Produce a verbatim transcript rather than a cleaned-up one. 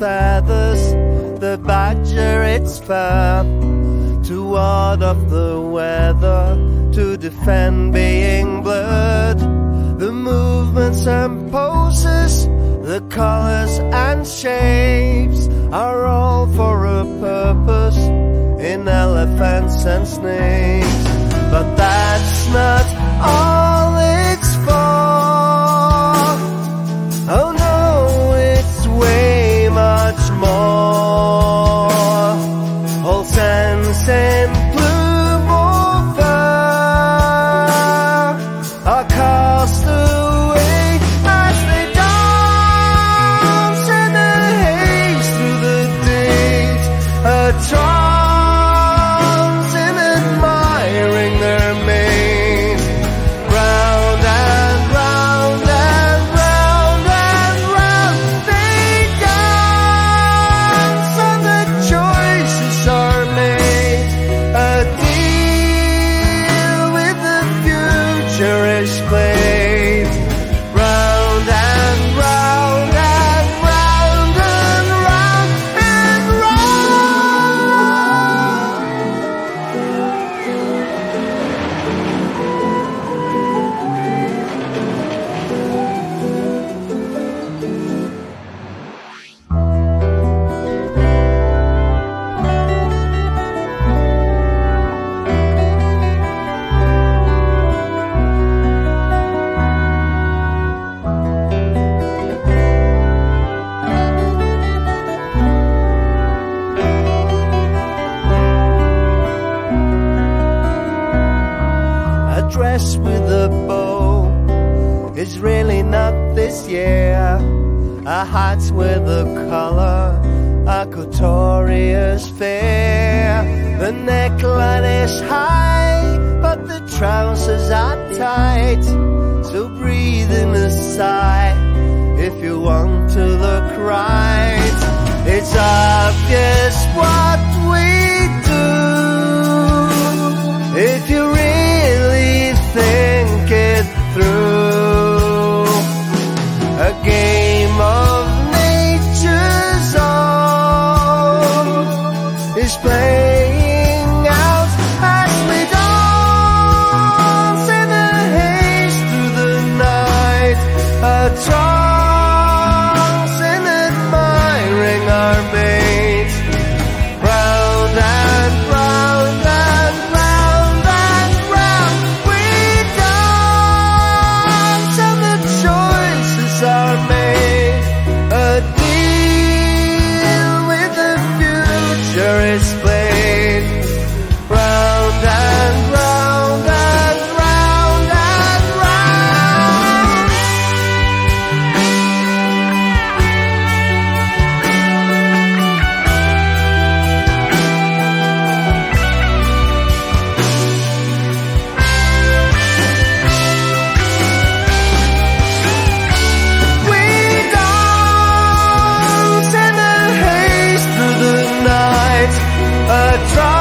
feathers, the badger its fur, to ward off the weather, to defend being blurred. The movements and poses, the colors and shapes are all for a purpose in elephants and snakes. But that's not all it's for. Oh no, it's way much more. All sense in plume or fur are cast away as they dance in the haze through the days. A trance in admiring their maze. Round and round and round and round they dance, and the choices are made. A deal with the future is played. Round and round and round and round and a dress with a bow is really not this year. A hat with a collar, a couturiers fair. The neckline is high, but the trousers are tight. So breathe in a sigh if you want to look right. It's obvious what we do if you really think it through. A game of nature's own is playing out as we dance in the haze through the night. A trance in admiring our mates. Round and round and round and round we dance, and the choices are made. A deal with the future is played. Round and round and round and round. We dance in the haze through the night. A